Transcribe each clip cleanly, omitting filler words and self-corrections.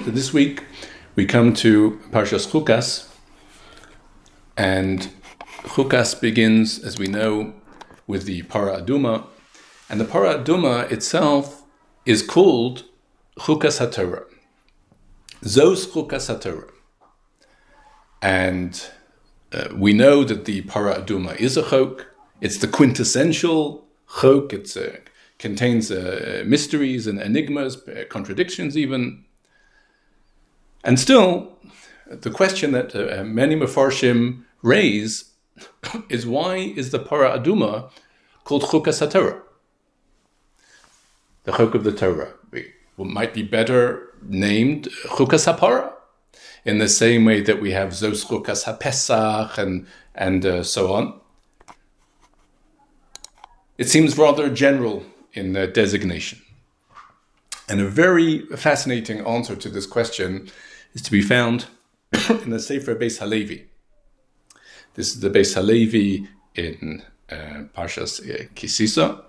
This week we come to Parshas Chukas, and Chukas begins, as we know, with the Para Aduma, and the Para Aduma itself is called Chukas HaTorah. Zos Chukas HaTorah. And we know that the Para Aduma is a chok. It's the quintessential chok. It contains mysteries and enigmas, contradictions even. And still, the question that many Mefarshim raise is, why is the Para Aduma called Chukas HaTorah? The chok of the Torah. It might be better named Chukas HaPara, in the same way that we have Zos Chukas HaPesach and so on. It seems rather general in the designation. And a very fascinating answer to this question is to be found in the Sefer Beis Halevi. This is the Beis Halevi in Parshas Kisisa.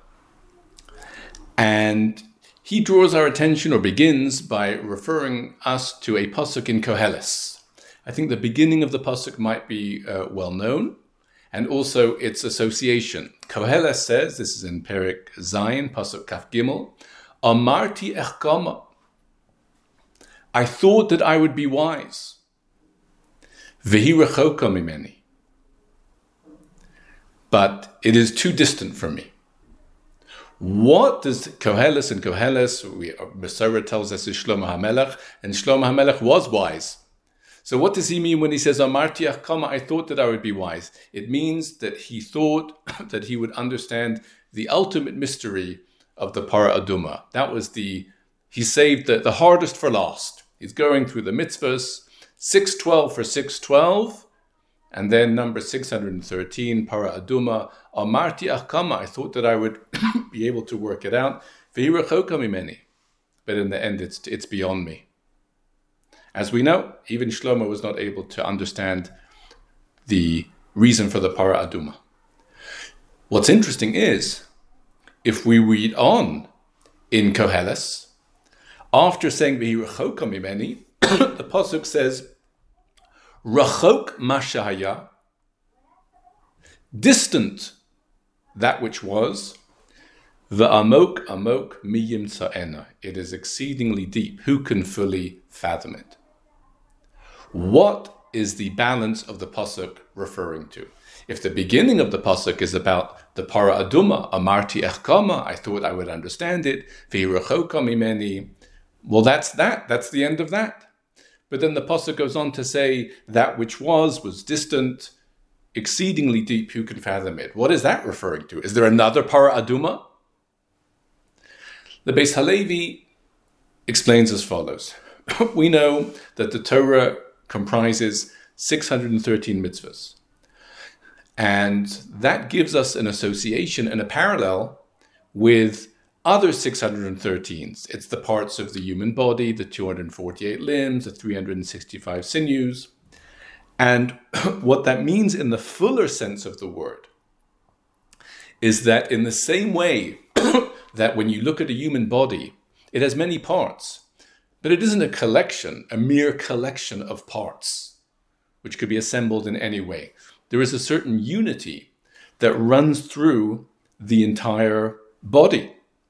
And he draws our attention, or begins by referring us to a pasuk in Koheles. I think the beginning of the pasuk might be well known, and also its association. Koheles says, this is in Perek Zayin, pasuk Kaf Gimel, Amarti echkama. I thought that I would be wise. V'hi rechoka mimeni. But it is too distant from me. What does Koheles and Koheles, Mesorah tells us, is Shlomo HaMelech, and Shlomo HaMelech was wise. So what does he mean when he says, Amarti echkama, I thought that I would be wise? It means that he thought that he would understand the ultimate mystery of the Para Aduma. That was he saved the hardest for last. He's going through the mitzvahs, 612 for 612, and then number 613, Para Aduma, Amarti echkama, I thought that I would be able to work it out. V'hi rechoka mimeni. But in the end, it's beyond me. As we know, even Shlomo was not able to understand the reason for the Para Aduma. What's interesting is, if we read on in Koheles, after saying V'hi rechoka mimeni, the pasuk says, Rachok ma shehaya, distant that which was, V'amok amok mi yimtza'ena, it is exceedingly deep. Who can fully fathom it? What is the balance of the pasuk referring to? If the beginning of the pasuk is about the Para Aduma, Amarti echkama, I thought I would understand it, V'hi rechoka mimeni, well, that's the end of that. But then the pasuk goes on to say, that which was distant, exceedingly deep, who can fathom it? What is that referring to? Is there another Para Aduma? The Beis Halevi explains as follows. We know that the Torah comprises 613 mitzvahs. And that gives us an association and a parallel with other 613s. It's the parts of the human body, the 248 limbs, the 365 sinews. And what that means in the fuller sense of the word is that in the same way that when you look at a human body, it has many parts, but it isn't a mere collection of parts, which could be assembled in any way. There is a certain unity that runs through the entire body.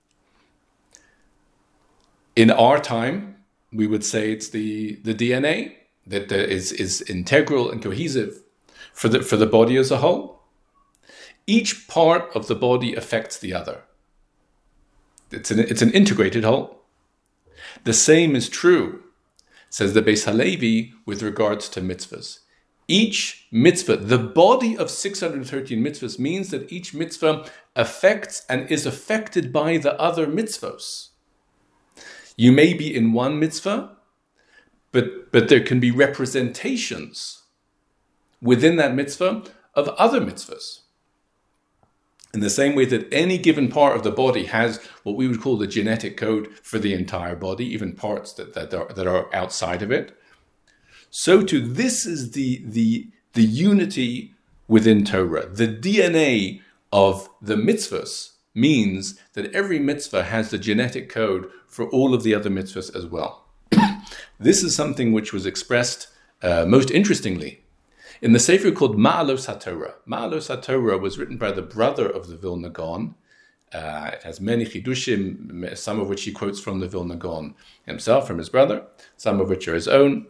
In our time, we would say it's the DNA that is integral and cohesive for the body as a whole. Each part of the body affects the other. It's an integrated whole. The same is true, says the Beis Halevi, with regards to mitzvahs. Each mitzvah, the body of 613 mitzvahs, means that each mitzvah affects and is affected by the other mitzvahs. You may be in one mitzvah, but there can be representations within that mitzvah of other mitzvahs. In the same way that any given part of the body has what we would call the genetic code for the entire body, even parts that are outside of it, so too this is the unity within Torah. The DNA of the mitzvahs means that every mitzvah has the genetic code for all of the other mitzvahs as well. This is something which was expressed most interestingly in the sefer called Ma'alos HaTorah. Ma'alos HaTorah was written by the brother of the Vilna Gaon. It has many chidushim, some of which he quotes from the Vilna Gaon himself, from his brother, some of which are his own.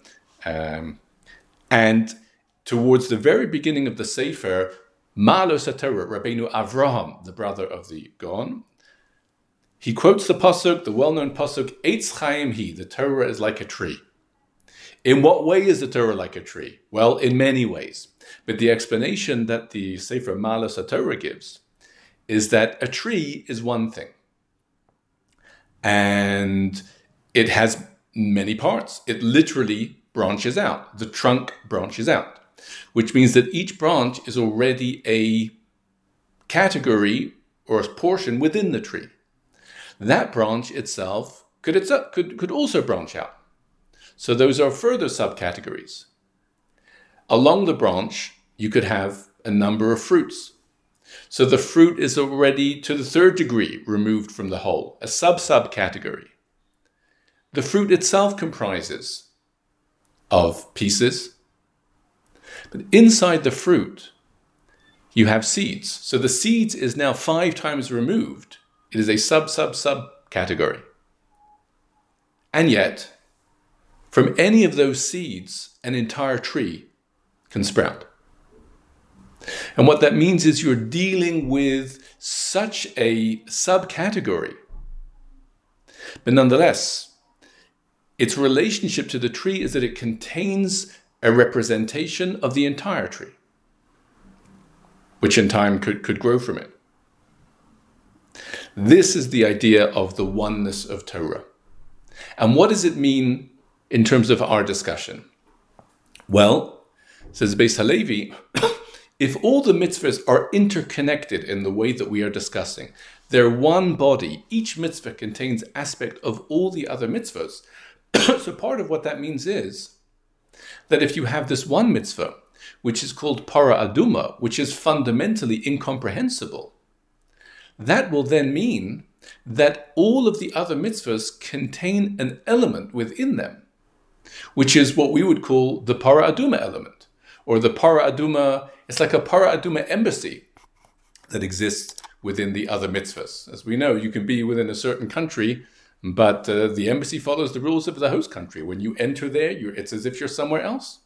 And towards the very beginning of the sefer, Ma'alos HaTorah, Rabbeinu Avraham, the brother of the Gaon, he quotes the pasuk, the well-known pasuk, Eitz Chaim Hi, the Torah is like a tree. In what way is the Torah like a tree? Well, in many ways. But the explanation that the Sefer Ma'alos HaTorah gives is that a tree is one thing. And it has many parts. It literally branches out. The trunk branches out, which means that each branch is already a category or a portion within the tree. That branch itself could also branch out. So those are further subcategories. Along the branch, you could have a number of fruits. So the fruit is already to the third degree removed from the whole, a sub-subcategory. The fruit itself comprises of pieces, but inside the fruit, you have seeds. So the seeds is now 5 times removed. It is a sub-category. And yet, from any of those seeds, an entire tree can sprout. And what that means is you're dealing with such a subcategory. But nonetheless, its relationship to the tree is that it contains a representation of the entire tree, which in time could grow from it. This is the idea of the oneness of Torah. And what does it mean in terms of our discussion? Well, says Beis Halevi, if all the mitzvahs are interconnected in the way that we are discussing, they're one body, each mitzvah contains aspect of all the other mitzvahs. So part of what that means is that if you have this one mitzvah, which is called para aduma, which is fundamentally incomprehensible, that will then mean that all of the other mitzvahs contain an element within them, which is what we would call the para aduma element, or the para aduma. It's like a para aduma embassy that exists within the other mitzvahs. As we know, you can be within a certain country, but the embassy follows the rules of the host country. When you enter there, it's as if you're somewhere else.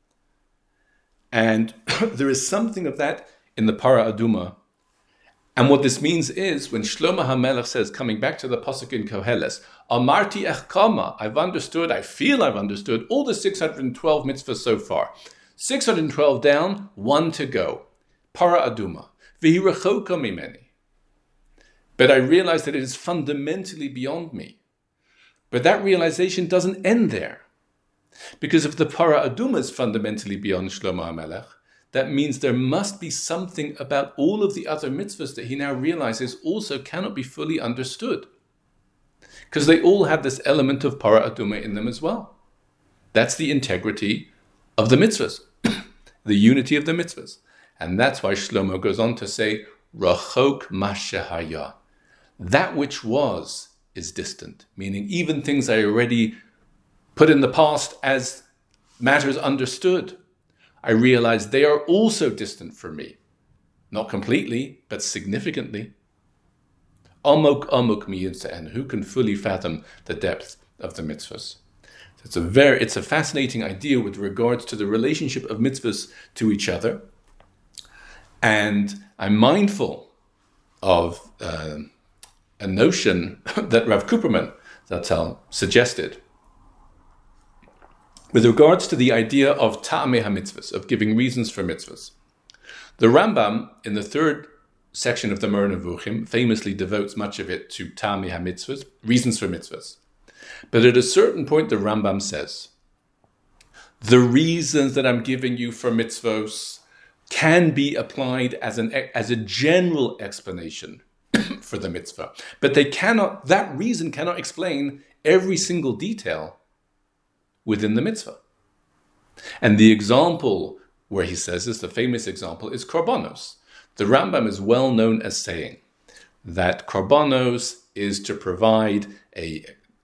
And there is something of that in the para aduma. And what this means is, when Shlomo HaMelech says, coming back to the pasuk in Koheles, Amarti echkama, I've understood, I feel I've understood all the 612 mitzvahs so far. 612 down, 1 to go. Para aduma. V'hi rechoka mimeni. But I realize that it is fundamentally beyond me. But that realization doesn't end there. Because if the para aduma is fundamentally beyond Shlomo HaMelech, that means there must be something about all of the other mitzvahs that he now realizes also cannot be fully understood. Because they all have this element of para aduma in them as well. That's the integrity of the mitzvahs, the unity of the mitzvahs. And that's why Shlomo goes on to say, Rachok ma shehaya. That which was is distant, meaning even things I already put in the past as matters understood, I realize they are also distant from me. Not completely, but significantly. Amok miyinsa, and who can fully fathom the depth of the mitzvahs? It's a fascinating idea with regards to the relationship of mitzvahs to each other. And I'm mindful of a notion that Rav Kuperman Zatzal suggested with regards to the idea of ta'amei ha-mitzvahs, of giving reasons for mitzvahs. The Rambam, in the 3rd section of the Moreh Nevuchim, famously devotes much of it to ta'amei ha-mitzvahs, reasons for mitzvahs. But at a certain point, the Rambam says, the reasons that I'm giving you for mitzvahs can be applied as a general explanation for the mitzvah. But that reason cannot explain every single detail within the mitzvah. And the example where he says this, the famous example, is korbanos. The Rambam is well known as saying that korbanos is to provide a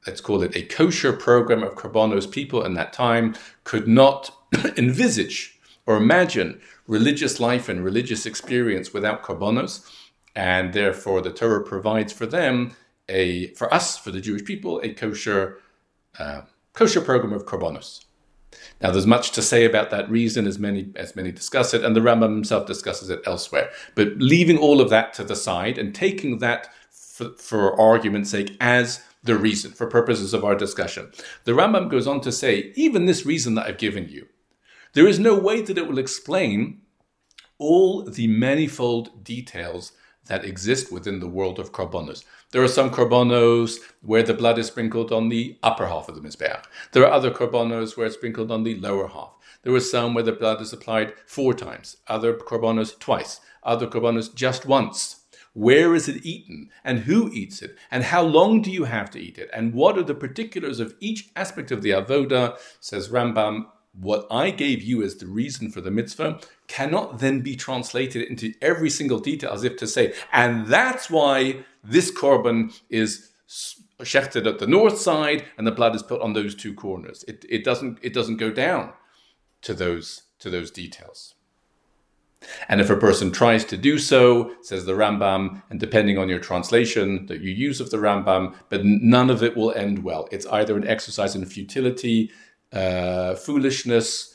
let's call it a kosher program of korbanos, people in that time could not envisage or imagine religious life and religious experience without korbanos, and therefore the Torah provides for them for the Jewish people, a kosher program of korbanos. Now, there's much to say about that reason, as many discuss it, and the Rambam himself discusses it elsewhere. But leaving all of that to the side and taking that for argument's sake as the reason, for purposes of our discussion, the Rambam goes on to say, even this reason that I've given you, there is no way that it will explain all the manifold details that exist within the world of korbanos. There are some korbanos where the blood is sprinkled on the upper half of the mizbeach. There are other korbanos where it's sprinkled on the lower half. There are some where the blood is applied 4 times, other korbanos twice, other korbanos just once. Where is it eaten, and who eats it, and how long do you have to eat it, and what are the particulars of each aspect of the avoda? Says Rambam, what I gave you as the reason for the mitzvah cannot then be translated into every single detail as if to say, and that's why this korban is shechted at the north side and the blood is put on those 2 corners. It doesn't go down to those details. And if a person tries to do so, says the Rambam, and depending on your translation that you use of the Rambam, but none of it will end well. It's either an exercise in futility, foolishness,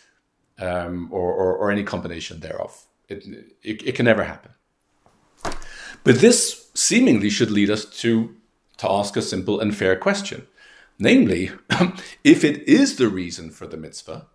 or any combination thereof. It can never happen. But this seemingly should lead us to ask a simple and fair question. Namely, if it is the reason for the mitzvah,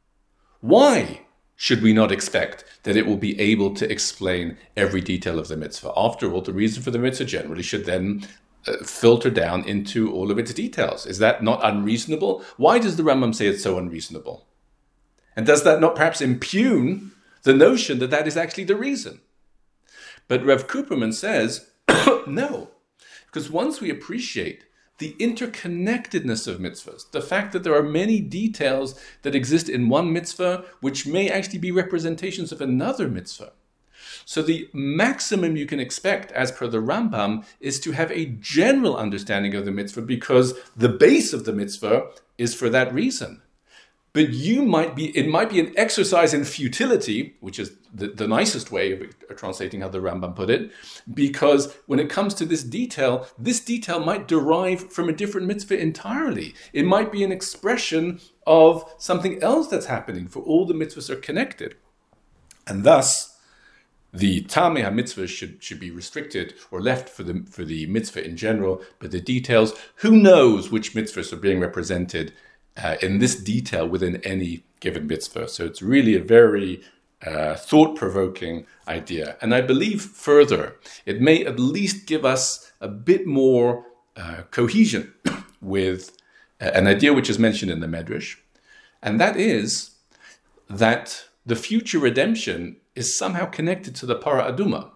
why should we not expect that it will be able to explain every detail of the mitzvah? After all, the reason for the mitzvah generally should then filter down into all of its details. Is that not unreasonable? Why does the Rambam say it's so unreasonable? And does that not perhaps impugn the notion that that is actually the reason? But Rev Kuperman says, no, because once we appreciate the interconnectedness of mitzvahs, the fact that there are many details that exist in one mitzvah which may actually be representations of another mitzvah. So the maximum you can expect, as per the Rambam, is to have a general understanding of the mitzvah because the base of the mitzvah is for that reason. But it might be an exercise in futility, which is the nicest way of translating how the Rambam put it, because when it comes to this detail might derive from a different mitzvah entirely. It might be an expression of something else that's happening, for all the mitzvahs are connected. And thus, the Tamei HaMitzvah should be restricted or left for the mitzvah in general, but the details, who knows which mitzvahs are being represented in this detail within any given mitzvah. So it's really a very thought-provoking idea. And I believe further, it may at least give us a bit more cohesion with an idea which is mentioned in the Medrash, and that is that the future redemption is somehow connected to the Para Aduma.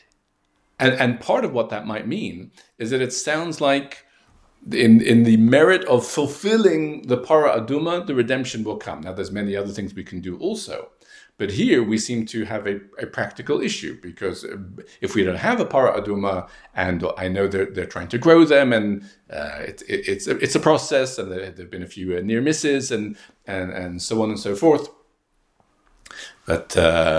And part of what that might mean is that it sounds like in the merit of fulfilling the Para Aduma, the redemption will come. Now, there's many other things we can do also. But here we seem to have a practical issue, because if we don't have a Para Aduma, and I know they're trying to grow them, and it's a process, and there have been a few near misses, and so on and so forth. But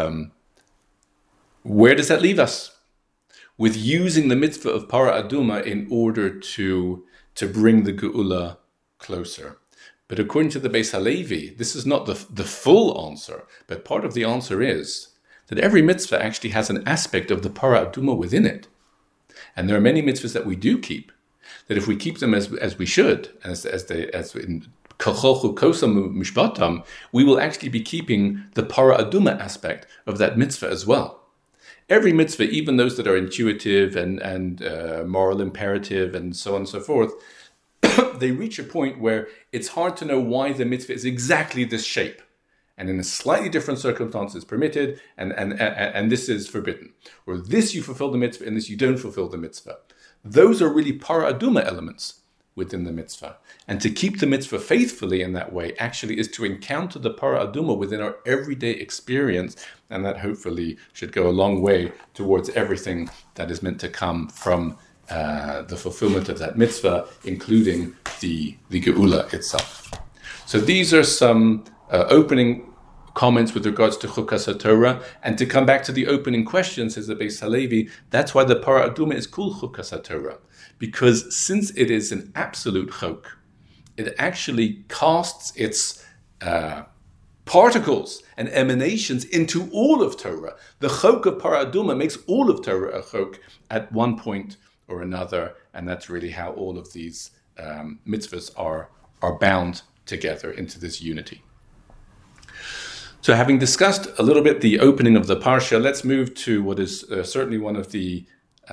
where does that leave us? With using the mitzvah of Para Aduma in order to bring the Geula closer. But according to the Beis Halevi, this is not the full answer, but part of the answer is that every mitzvah actually has an aspect of the Para Aduma within it. And there are many mitzvahs that we do keep, that if we keep them as we should, as in Kacholchu Kosam Mishpatam, we will actually be keeping the Para Aduma aspect of that mitzvah as well. Every mitzvah, even those that are intuitive and moral imperative and so on and so forth, they reach a point where it's hard to know why the mitzvah is exactly this shape. And in a slightly different circumstance is permitted, and this is forbidden. Or this you fulfill the mitzvah, and this you don't fulfill the mitzvah. Those are really Para Aduma elements within the mitzvah. And to keep the mitzvah faithfully in that way actually is to encounter the Para Aduma within our everyday experience, and that hopefully should go a long way towards everything that is meant to come from the fulfillment of that mitzvah, including the Geula itself. So these are some opening comments with regards to Chukas HaTorah. And to come back to the opening question, says the Beis Halevi, that's why the Parah Aduma is called Chukas HaTorah. Because since it is an absolute chok, it actually casts its particles and emanations into all of Torah. The chok of Parah Aduma makes all of Torah a chok at one point or another, and that's really how all of these mitzvahs are bound together into this unity. So having discussed a little bit the opening of the Parsha, let's move to what is certainly one of the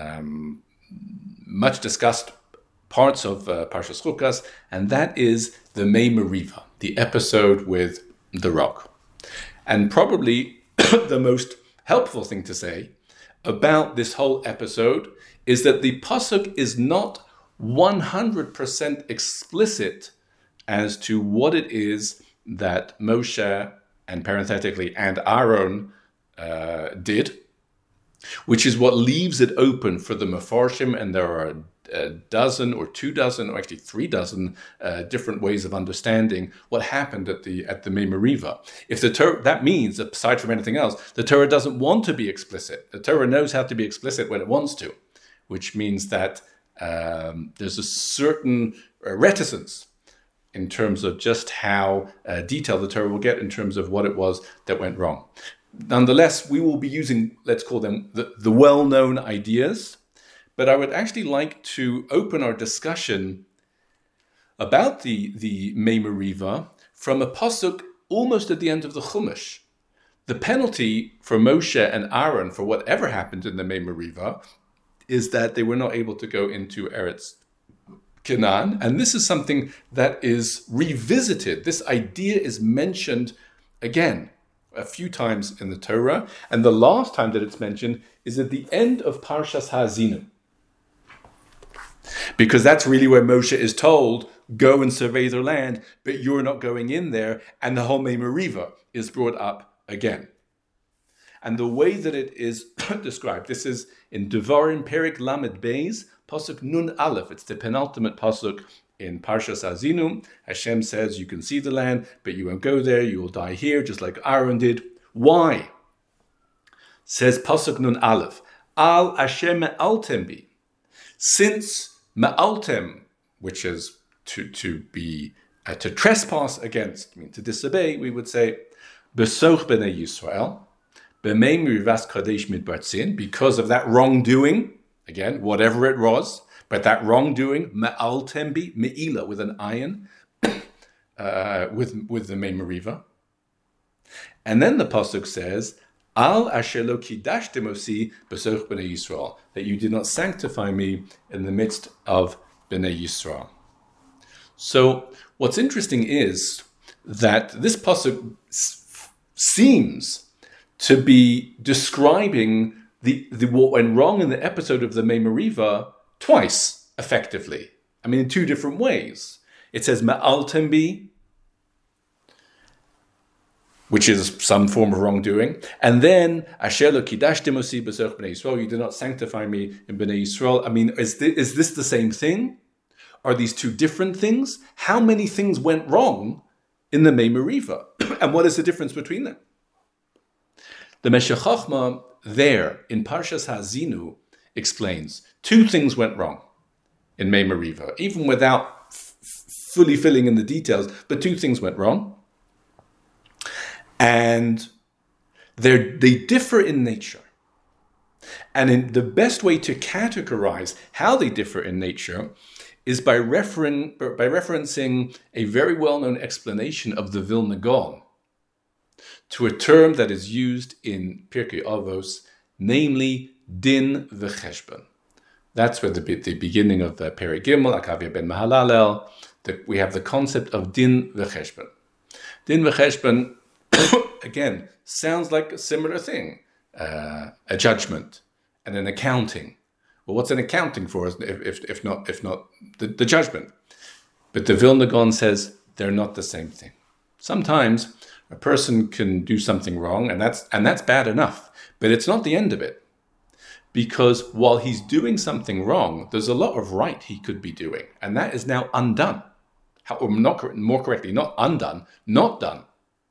much discussed parts of Parshas Chukas, and that is the Mei Meriva, the episode with the rock. And probably the most helpful thing to say about this whole episode is that the pasuk is not 100% explicit as to what it is that Moshe and parenthetically and Aaron did, which is what leaves it open for the Mefarshim, and there are a dozen or 24, or actually 36 different ways of understanding what happened at the Mei Meriva. If the Torah, that means, aside from anything else, the Torah doesn't want to be explicit. The Torah knows how to be explicit when it wants to, which means that there's a certain reticence in terms of just how detailed the Torah will get in terms of what it was that went wrong. Nonetheless, we will be using, let's call them the well-known ideas, but I would actually like to open our discussion about the Mei Meriva from a pasuk almost at the end of the Chumash. The penalty for Moshe and Aaron for whatever happened in the Mei Meriva is that they were not able to go into Eretz Canaan, and this is something that is revisited. This idea is mentioned again a few times in the Torah, and the last time that it's mentioned is at the end of Parshas Ha'azinu, because that's really where Moshe is told, go and survey the land, but you're not going in there, and the whole Mei Meriva is brought up again. And the way that it is described, this is in Devarim Perik Lamed Beis, Pasuk Nun Aleph. It's the penultimate pasuk in Parshas Ha'azinu. Hashem says, you can see the land, but you won't go there. You will die here, just like Aaron did. Why? Says Pasuk Nun Aleph, Al Hashem Me'altem Bi. Since Me'altem, which is to trespass against, to disobey, we would say, Besoch B'nei Yisrael, B'mei Merivas Kadesh Midbar Tzin, because of that wrongdoing, again, whatever it was, but that wrongdoing, Me'altem Bi, Me'ila, with an iron, with the Mei Meriva. And then the pasuk says, Al asher lo kidashtem osi b'soch b'nei Yisrael, that you did not sanctify me in the midst of b'nei Yisrael. So what's interesting is that this pasuk seems to be describing the what went wrong in the episode of the Mei Meriva twice, effectively. In two different ways. It says Me'altem Bi, which is some form of wrongdoing, and then Asher lo kidashtem osi b'soch b'nei Yisrael, you did not sanctify me in b'nei Yisrael. Is this the same thing? Are these two different things? How many things went wrong in the Mei Meriva? And what is the difference between them? The Meshech Chochmah there in Parshas Ha'azinu explains two things went wrong in Mei Meriva, even without fully filling in the details, but two things went wrong. And they differ in nature. And the best way to categorize how they differ in nature is by referencing a very well-known explanation of the Vilna Gaon to a term that is used in Pirkei Avos, namely din v'cheshbon. That's where the beginning of the Perek Gimel, Akavia ben Mahalalel, that we have the concept of din v'cheshbon. Din v'cheshbon, again, sounds like a similar thing, a judgment and an accounting. Well, what's an accounting for if not the judgment? But the Vilna Gaon says they're not the same thing. Sometimes a person can do something wrong, and that's bad enough, but it's not the end of it. Because while he's doing something wrong, there's a lot of right he could be doing, and that is now undone. or more correctly, not undone, not done.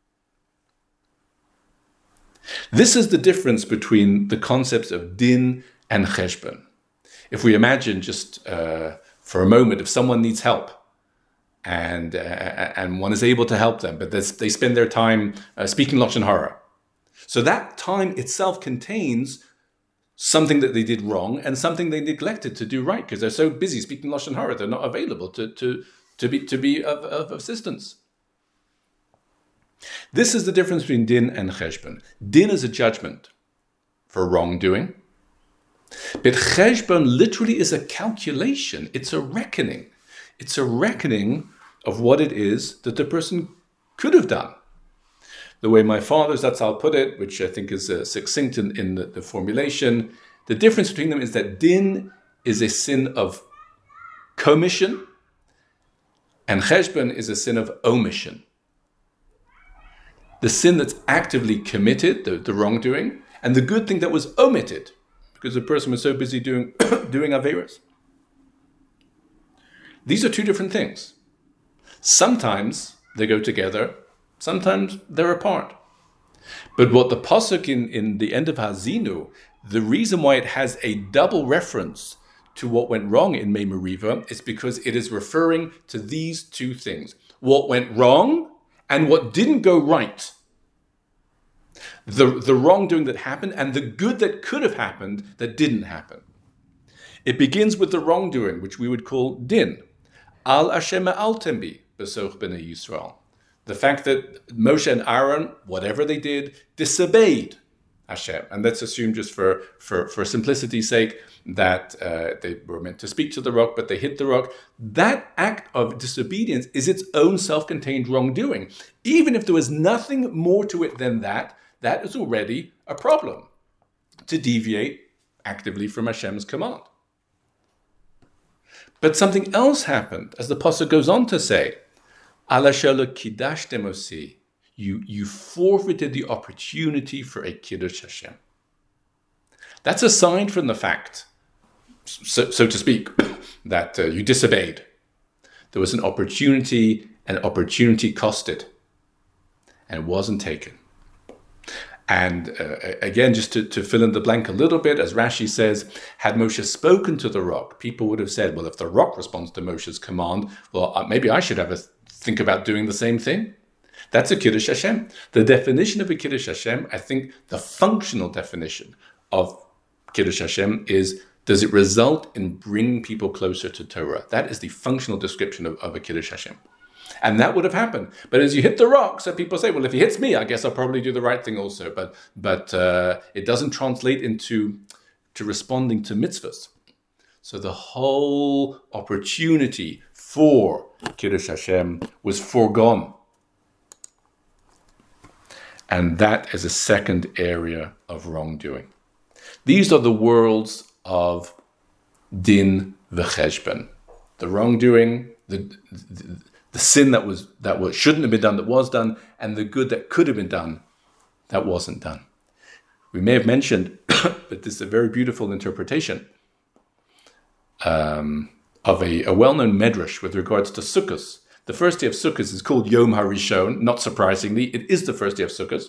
This is the difference between the concepts of din and cheshbon. If we imagine just for a moment, if someone needs help and one is able to help them, but they spend their time speaking Lashon Hara, so that time itself contains something that they did wrong and something they neglected to do right because they're so busy speaking Lashon Hara, they're not available to be of assistance. This is the difference between din and cheshbon. Din is a judgment for wrongdoing, but cheshbon literally is a calculation. It's a reckoning. It's a reckoning of what it is that the person could have done. The way my father's Zatzal put it, which I think is succinct in the formulation, the difference between them is that din is a sin of commission and cheshbon is a sin of omission. The sin that's actively committed, the wrongdoing, and the good thing that was omitted because the person was so busy doing Averos. These are two different things. Sometimes they go together, sometimes they're apart. But what the pasuk in the end of Hazinu, the reason why it has a double reference to what went wrong in Mei Meriva is because it is referring to these two things. What went wrong and what didn't go right. The wrongdoing that happened and the good that could have happened that didn't happen. It begins with the wrongdoing, which we would call din. Al Hashem al tembi b'soch b'nei Yisrael. The fact that Moshe and Aaron, whatever they did, disobeyed Hashem. And let's assume just for simplicity's sake that they were meant to speak to the rock, but they hit the rock. That act of disobedience is its own self-contained wrongdoing. Even if there was nothing more to it than that, that is already a problem to deviate actively from Hashem's command. But something else happened, as the pasuk goes on to say, you forfeited the opportunity for a kiddush Hashem. That's aside from the fact, so to speak, that you disobeyed. There was an opportunity, and opportunity costed, and it wasn't taken. And again, just to fill in the blank a little bit, as Rashi says, had Moshe spoken to the rock, people would have said, well, if the rock responds to Moshe's command, well, maybe I should have a think about doing the same thing. That's a Kiddush Hashem. The definition of a Kiddush Hashem, I think the functional definition of Kiddush Hashem is, does it result in bringing people closer to Torah? That is the functional description of a Kiddush Hashem. And that would have happened. But as you hit the rock, so people say, well, if he hits me, I guess I'll probably do the right thing also. But it doesn't translate into responding to mitzvahs. So the whole opportunity for Kiddush Hashem was foregone. And that is a second area of wrongdoing. These are the worlds of din v'cheshbon. The wrongdoing, the sin that shouldn't have been done that was done, and the good that could have been done that wasn't done. We may have mentioned, but this is a very beautiful interpretation of a well-known medrash with regards to Sukkos. The first day of Sukkot is called Yom HaRishon. Not surprisingly, it is the first day of Sukkot.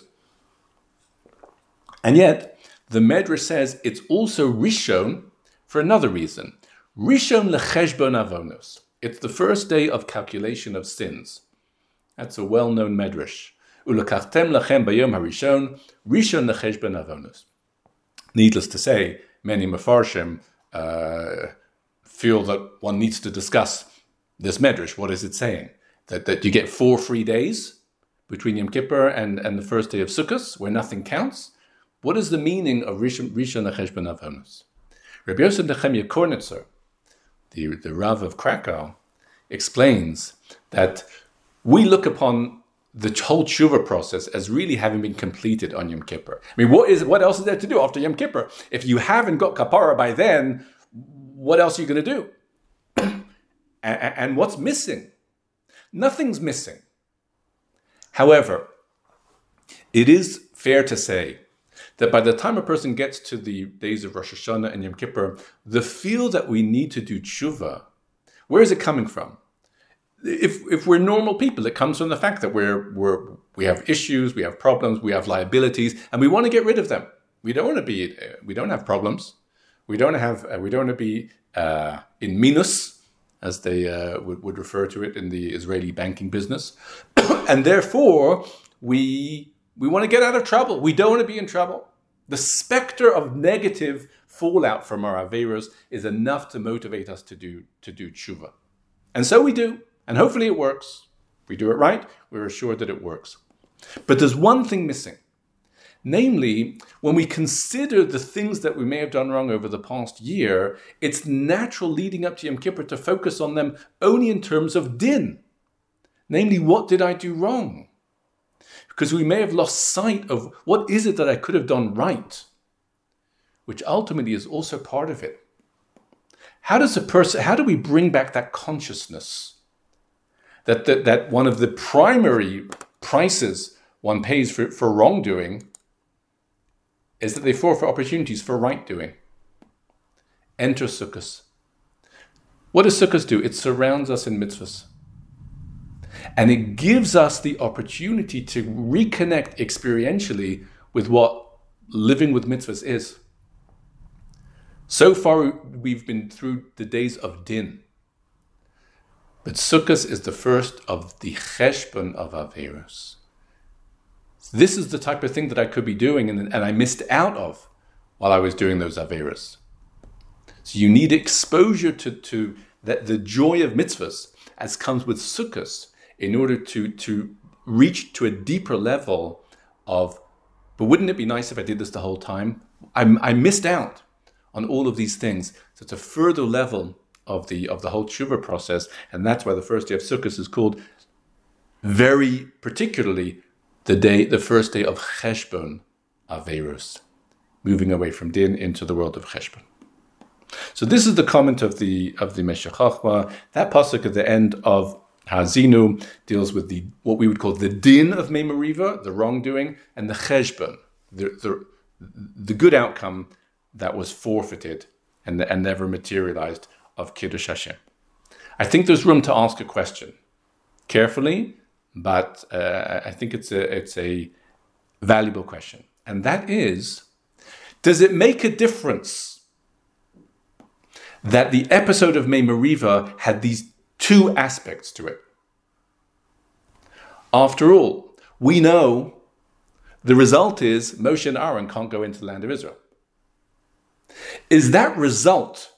And yet, the Medrash says it's also Rishon for another reason. Rishon lecheshbon avonos. It's the first day of calculation of sins. That's a well-known Medrash. Ulekachtem lachem bayom harishon, Rishon lecheshbon avonos. Needless to say, many Mefarshim feel that one needs to discuss this Medrash. What is it saying? That you get 4 free days between Yom Kippur and the first day of Sukkot, where nothing counts? What is the meaning of Rishon lecheshbon avonos? Rabbi Yosef Nechemia Kornitzer, the Rav of Krakow, explains that we look upon the whole tshuva process as really having been completed on Yom Kippur. I mean, what else is there to do after Yom Kippur? If you haven't got kapara by then, what else are you going to do? And what's missing? Nothing's missing. However, it is fair to say that by the time a person gets to the days of Rosh Hashanah and Yom Kippur, the feel that we need to do tshuva, where is it coming from? if we're normal people, it comes from the fact that we have issues, we have problems, we have liabilities, and we want to get rid of them. We don't have problems. We don't want to be in minus, as they would refer to it in the Israeli banking business, and therefore we want to get out of trouble. We don't want to be in trouble. The specter of negative fallout from our averos is enough to motivate us to do tshuva, and so we do, and hopefully it works. If we do it right, we're assured that it works. But there's one thing missing. Namely, when we consider the things that we may have done wrong over the past year, it's natural leading up to Yom Kippur to focus on them only in terms of din. Namely, what did I do wrong? Because we may have lost sight of what is it that I could have done right, which ultimately is also part of it. How do we bring back that consciousness that one of the primary prices one pays for wrongdoing is that they fall for opportunities for right doing? Enter Sukkot. What does Sukkot do? It surrounds us in mitzvahs. And it gives us the opportunity to reconnect experientially with what living with mitzvahs is. So far, we've been through the days of din. But Sukkot is the first of the cheshbon of Averos. This is the type of thing that I could be doing and I missed out of while I was doing those Averos. So you need exposure to the joy of mitzvahs as comes with Sukkot in order to reach to a deeper level of, but wouldn't it be nice if I did this the whole time? I missed out on all of these things. So it's a further level of the whole tshuva process, and that's why the first day of Sukkot is called very particularly the first day of Cheshbon Averos, moving away from din into the world of Cheshbon. So this is the comment of the Meshech Chochmah. That pasuk at the end of Hazinu deals with what we would call the din of Mei Meriva, the wrongdoing, and the Cheshbon, the good outcome that was forfeited and never materialized of Kiddush Hashem. I think there's room to ask a question carefully, but I think it's a valuable question. And that is, does it make a difference that the episode of Mei Meriva had these two aspects to it? After all, we know the result is Moshe and Aaron can't go into the land of Israel. Is that result,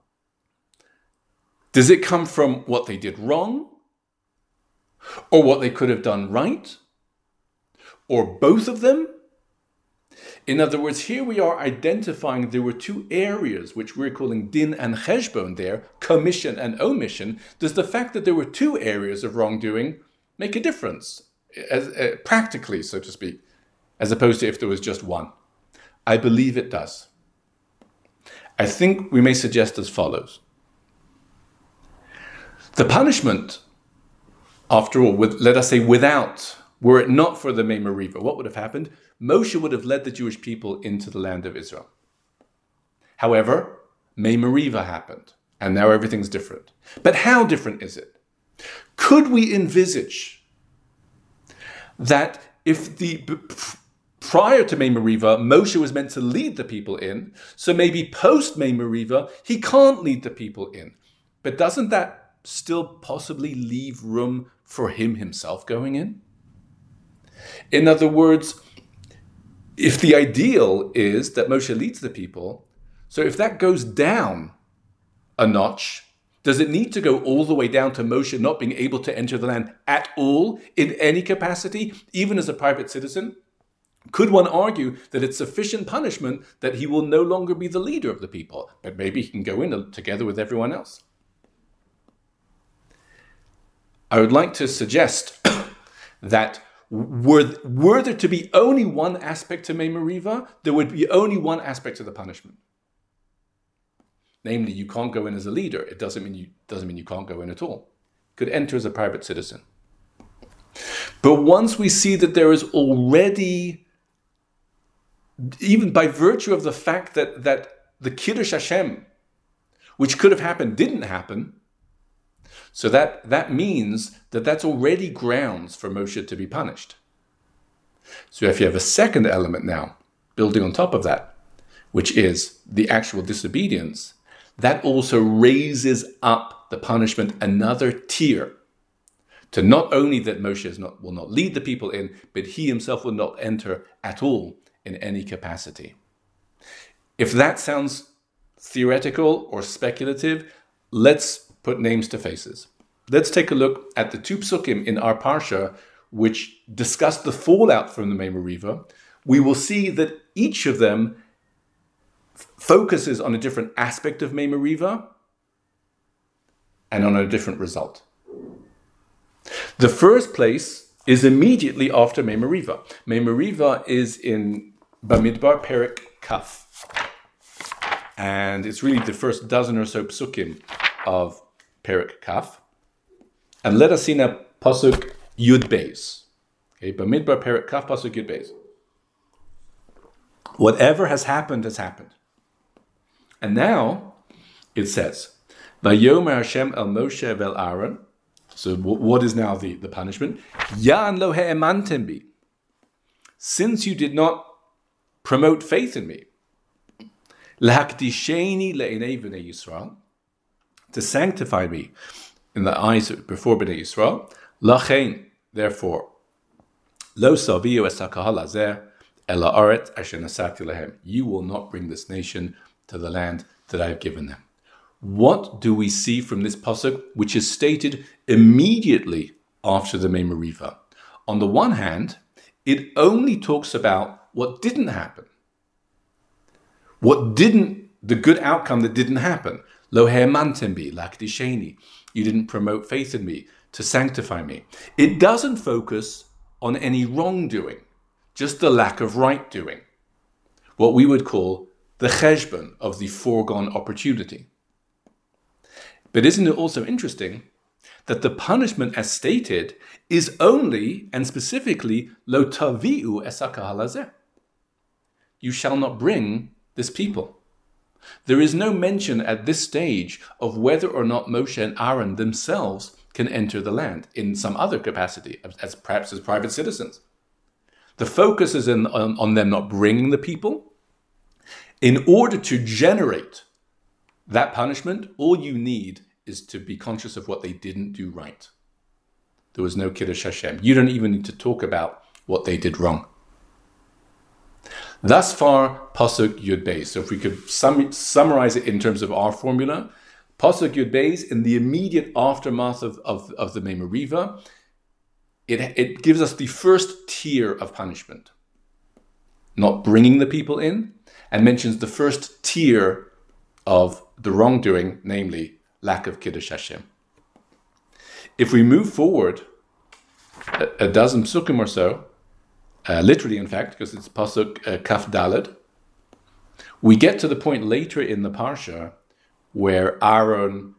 does it come from what they did wrong? Or what they could have done right? Or both of them? In other words, here we are identifying there were two areas which we're calling din and cheshbon there, commission and omission. Does the fact that there were two areas of wrongdoing make a difference, practically, so to speak, as opposed to if there was just one? I believe it does. I think we may suggest as follows. The punishment, after all, let us say were it not for the Mei Meriva, what would have happened? Moshe would have led the Jewish people into the land of Israel. However, Mei Meriva happened, and now everything's different. But how different is it? Could we envisage that if prior to Mei Meriva, Moshe was meant to lead the people in, so maybe post Mei Meriva, he can't lead the people in. But doesn't that still possibly leave room for him himself going in? In other words, if the ideal is that Moshe leads the people, so if that goes down a notch, does it need to go all the way down to Moshe not being able to enter the land at all in any capacity, even as a private citizen? Could one argue that it's sufficient punishment that he will no longer be the leader of the people, but maybe he can go in together with everyone else? I would like to suggest that were there to be only one aspect to Mei Meriva, there would be only one aspect to the punishment. Namely, you can't go in as a leader. It doesn't mean you can't go in at all. You could enter as a private citizen. But once we see that there is already, even by virtue of the fact that the Kiddush Hashem, which could have happened, didn't happen, So that means that that's already grounds for Moshe to be punished. So if you have a second element now, building on top of that, which is the actual disobedience, that also raises up the punishment another tier, to not only that Moshe will not lead the people in, but he himself will not enter at all in any capacity. If that sounds theoretical or speculative, let's put names to faces. Let's take a look at the two psukim in our parsha which discuss the fallout from the Mei Meriva. We will see that each of them focuses on a different aspect of Mei Meriva and on a different result. The first place is immediately after Mei Meriva. Mei Meriva is in Bamidbar Perek Kaf. And it's really the first dozen or so psukim of Perek Kaf. And let us see now pasuk Yud Beis. Okay, Bamidbar Perek Kaf, pasuk Yud Beis. Whatever has happened has happened. And now it says, Vayomer Hashem el Moshe vel Aaron. So what is now the punishment? Yan lo he'emantem bi. Since you did not promote faith in me, lahakdisheni le'enei b'nei Yisrael, to sanctify me in the eyes before b'nei Yisrael, lachein, therefore, lo saviyu es hakahal hazeh el haaretz asher nasati lehem. You will not bring this nation to the land that I have given them. What do we see from this pasuk, which is stated immediately after the Mei Meriva? On the one hand, it only talks about what didn't happen. The good outcome that didn't happen. Lo he'emantem bi, lakdisheni. You didn't promote faith in me, to sanctify me. It doesn't focus on any wrongdoing, just the lack of right doing. What we would call the cheshbon of the foregone opportunity. But isn't it also interesting that the punishment as stated is only and specifically lo tavi'u es hakahal hazeh. You shall not bring this people. There is no mention at this stage of whether or not Moshe and Aaron themselves can enter the land in some other capacity, perhaps as private citizens. The focus is on them not bringing the people. In order to generate that punishment, all you need is to be conscious of what they didn't do right. There was no Kiddush Hashem. You don't even need to talk about what they did wrong. Thus far, pasuk Yud Beis. So if we could summarize it in terms of our formula, pasuk Yud Beis, in the immediate aftermath of the Mei Meriva, it gives us the first tier of punishment. Not bringing the people in, and mentions the first tier of the wrongdoing, namely lack of Kiddush Hashem. If we move forward a dozen psukim or so, literally in fact, because it's pasuk Kaf Daled, we get to the point later in the parsha where Aaron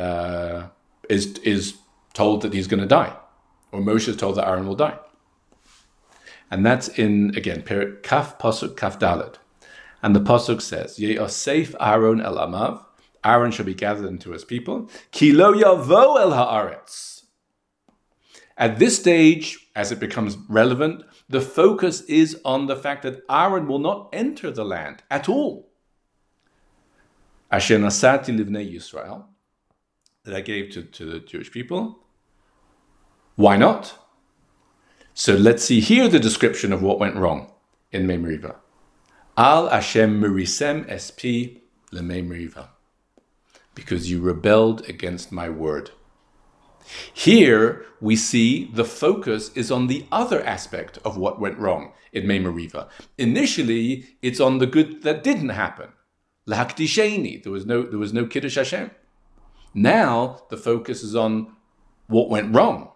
is told that he's going to die, or Moshe is told that Aaron will die. And that's in, again, Kaf pasuk Kaf Daled. And the pasuk says, Ye'osef Aaron el amav, Aaron shall be gathered into his people, Ki lo yavo el haaretz. At this stage, as it becomes relevant, the focus is on the fact that Aaron will not enter the land at all. Asher nasati livnei Yisrael, that I gave to the Jewish people. Why not? So let's see here the description of what went wrong in Mei Meriva. Al Hashem merisem espi lemei Meriva, because you rebelled against my word. Here we see the focus is on the other aspect of what went wrong in Mei Meriva. Initially, it's on the good that didn't happen. Lahakdisheni, there was no Kiddush Hashem. Now the focus is on what went wrong.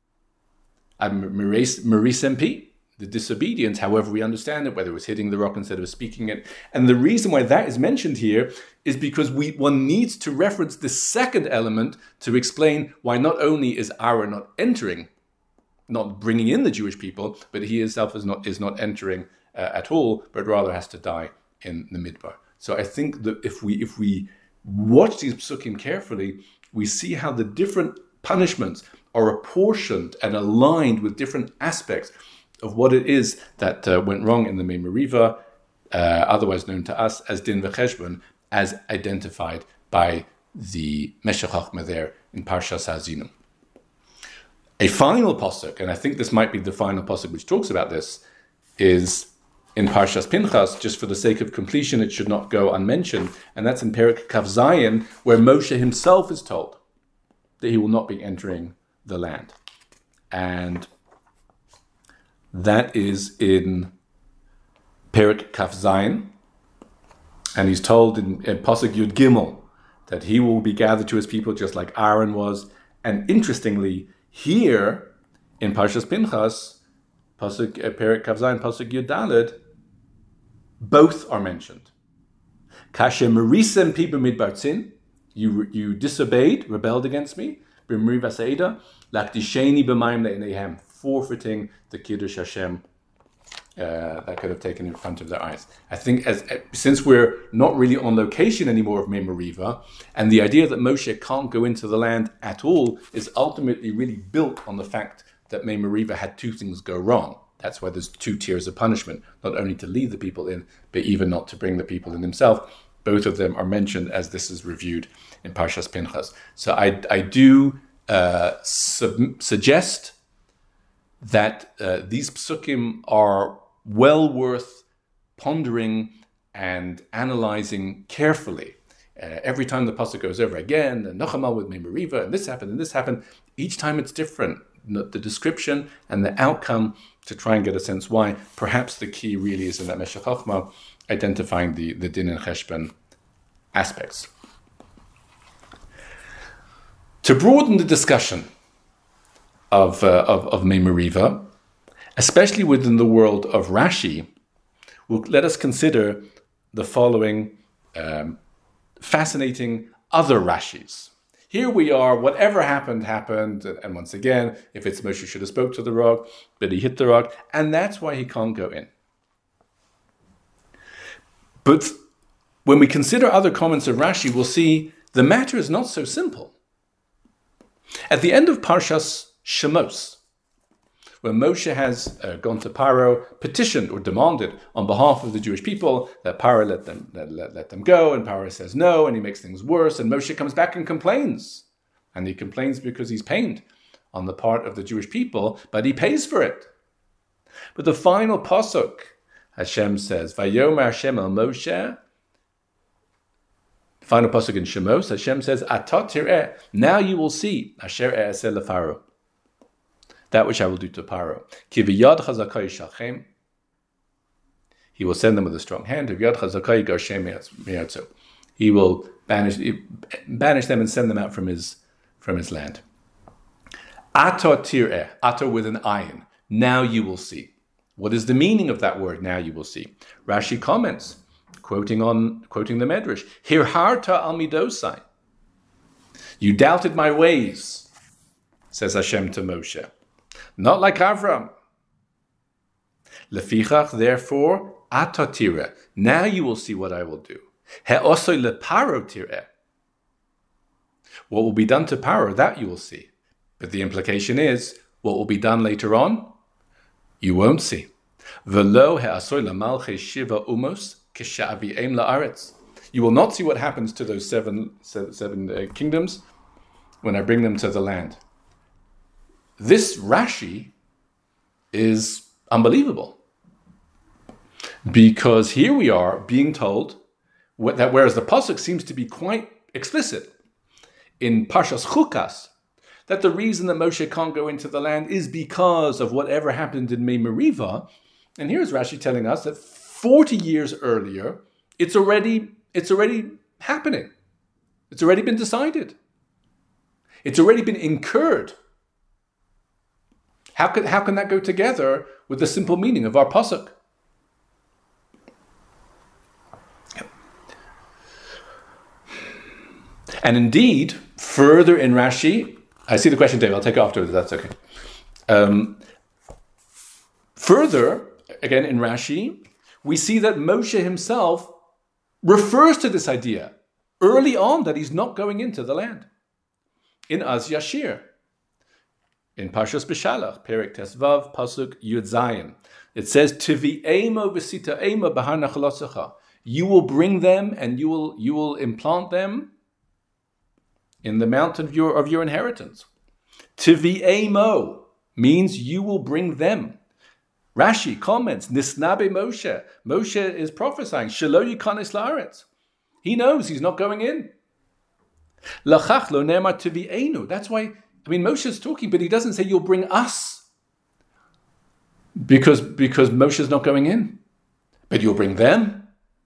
Merisem pi, the disobedience, however we understand it, whether it was hitting the rock instead of speaking it. And the reason why that is mentioned here is because one needs to reference the second element to explain why not only is Aaron not entering, not bringing in the Jewish people, but he himself is not entering at all, but rather has to die in the Midbar. So I think that if we watch these psukim carefully, we see how the different punishments are apportioned and aligned with different aspects of what it is that went wrong in the Mei Meriva, otherwise known to us as Din V'Cheshbon, as identified by the Meshech Chochmah there in Parshas Ha'azinu. A final pasuk, and I think this might be the final pasuk which talks about this, is in Parshas Pinchas. Just for the sake of completion, it should not go unmentioned, and that's in Perek Kaf Zayin, where Moshe himself is told that he will not be entering the land. And that is in Perek Kaf Zayin, and he's told in Pasuk Yud Gimel that he will be gathered to his people just like Aaron was. And interestingly, here in Parshas Pinchas, Pasuk Perek Kaf Zayin, Pasuk Yud Daled, both are mentioned. Kasher Merisem Pi B'Midbar Tzin, you disobeyed, rebelled against me. B'Meri Vaseida, Lakdisheni B'Mayim Le'Neihem, forfeiting the Kiddush Hashem that could have taken in front of their eyes. I think since we're not really on location anymore of Mei Meriva, and the idea that Moshe can't go into the land at all is ultimately really built on the fact that Mei Meriva had two things go wrong. That's why there's two tiers of punishment, not only to lead the people in, but even not to bring the people in himself. Both of them are mentioned as this is reviewed in Parshas Pinchas. So I do suggest that these psukim are well worth pondering and analyzing carefully. Every time the pasuk goes over again, and Nochamal with Mei Meriva, and this happened, each time it's different. The description and the outcome to try and get a sense why. Perhaps the key really is in that Meshech Chochmah, identifying the Din and Cheshbon aspects. To broaden the discussion of Mei Meriva, especially within the world of Rashi, let us consider the following fascinating other Rashis. Here we are, whatever happened, and once again, if it's Moshe should have spoke to the rock, but he hit the rock, and that's why he can't go in. But when we consider other comments of Rashi, we'll see the matter is not so simple. At the end of Parshas Shemos, when Moshe has gone to Paro, petitioned or demanded on behalf of the Jewish people that Paro let them go, and Paro says no, and he makes things worse, and Moshe comes back and complains. And he complains because he's pained on the part of the Jewish people, but he pays for it. But the final pasuk, Hashem says, Vayomer Hashem el Moshe, final pasuk in Shemos, Hashem says, Atat tir'eh, now you will see, Asher e'aseh leFaro, that which I will do to Paro. Ki v'yad chazakai yishalchem, he will send them with a strong hand. V'yad chazakai garshem me'artzo, he will banish them and send them out from his land. Ato tir'eh, ato with an ayin, now you will see. What is the meaning of that word, now you will see? Rashi comments, quoting the Medrash, Hirharta al midosai, you doubted my ways, says Hashem to Moshe. Not like Avram. Lefichach, therefore, atatira. Now you will see what I will do. He'osoi leparo tireh. What will be done to Paro, that you will see. But the implication is, what will be done later on, you won't see. Velo he'asoi lemalche shiva umos kesha'avi'em la'aretz. You will not see what happens to those seven kingdoms when I bring them to the land. This Rashi is unbelievable, because here we are being told that whereas the pasuk seems to be quite explicit in Parshas Chukas, that the reason that Moshe can't go into the land is because of whatever happened in Mei Meriva, and here's Rashi telling us that 40 years earlier, it's already happening. It's already been decided. It's already been incurred. How can that go together with the simple meaning of our pasuk? And indeed, further in Rashi, I see the question, Dave. I'll take it afterwards. That's okay. Further, again in Rashi, we see that Moshe himself refers to this idea early on that he's not going into the land. in Az Yashir. In Parshas B'Shalach, Perek Tesvav, Pasuk Yud Zayin. It says, Tivi'ema v'sita'ema b'har nachalosecha. You will bring them and you will implant them in the mountain of your inheritance. Tivi'emo means you will bring them. Rashi comments, Nisnabe Moshe. Moshe is prophesying, Shelo yikanes la'aretz. He knows he's not going in. Lachach lo ne'emar tivi'enu. That's why, Moshe's talking, but he doesn't say you'll bring us. Because Moshe's not going in. But you'll bring them.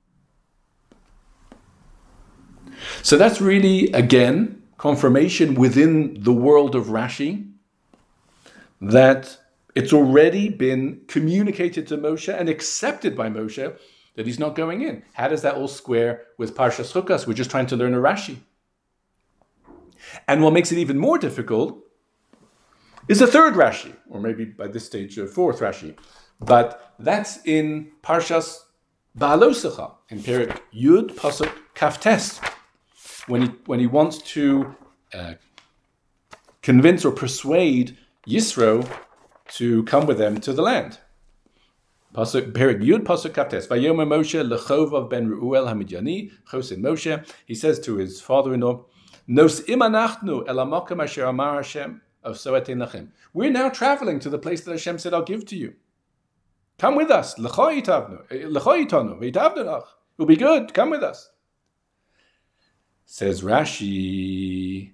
So that's really, again, confirmation within the world of Rashi that it's already been communicated to Moshe and accepted by Moshe that he's not going in. How does that all square with Parshas Chukas? We're just trying to learn a Rashi. And what makes it even more difficult is a third Rashi, or maybe by this stage a fourth Rashi. But that's in Parshas Ba'alosecha, in Perek Yud Pasuk Kaftes, when he wants to convince or persuade Yisro to come with them to the land. Pasuk Perek Yud Pasuk Kaftes. Vayomer Moshe lechovav ben Reuel Hamidyani chosin Moshe. He says to his father-in-law, Nos'im anachnu el hamokem asher amar Hashem of soetin lachem. We're now traveling to the place that Hashem said, I'll give to you. Come with us. L'cho itanu v'itavnu lach. It'll be good. Come with us. Says Rashi,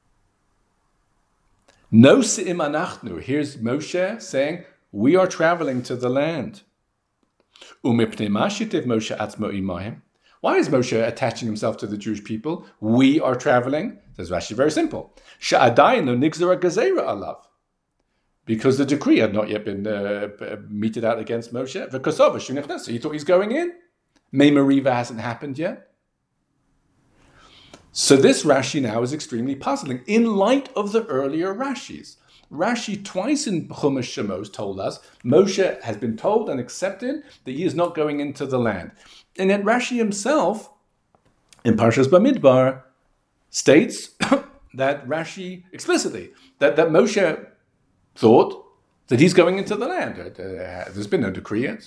Nos'im anachnu. Here's Moshe saying, we are traveling to the land. Umipnei ma shitev Moshe atzmo imahim. Why is Moshe attaching himself to the Jewish people? We are traveling. Says Rashi, very simple. Sha'adayin lo nigzera gezerah alav. Because the decree had not yet been meted out against Moshe. V'kosova shunichnas. So he thought he's going in. Mei Meriva hasn't happened yet. So this Rashi now is extremely puzzling in light of the earlier Rashis. Rashi twice in Chumash Shemos told us Moshe has been told and accepted that he is not going into the land. And yet Rashi himself, in Parshas Bamidbar, states that Rashi explicitly, that Moshe thought that he's going into the land. There's been no decree yet.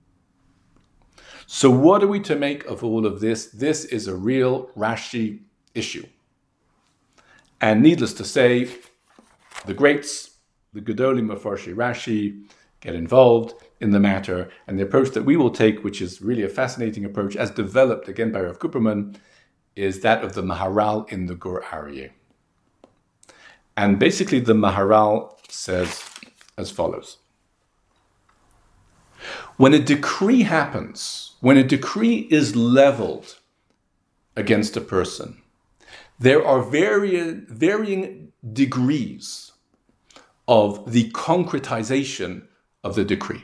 So what are we to make of all of this? This is a real Rashi issue. And needless to say, the greats, the Gedolim of Farshi Rashi, get involved in the matter, and the approach that we will take, which is really a fascinating approach, as developed again by Rav Kuperman, is that of the Maharal in the Gur Aryeh. And basically the Maharal says as follows. When a decree happens, when a decree is leveled against a person, there are varying degrees of the concretization of the decree.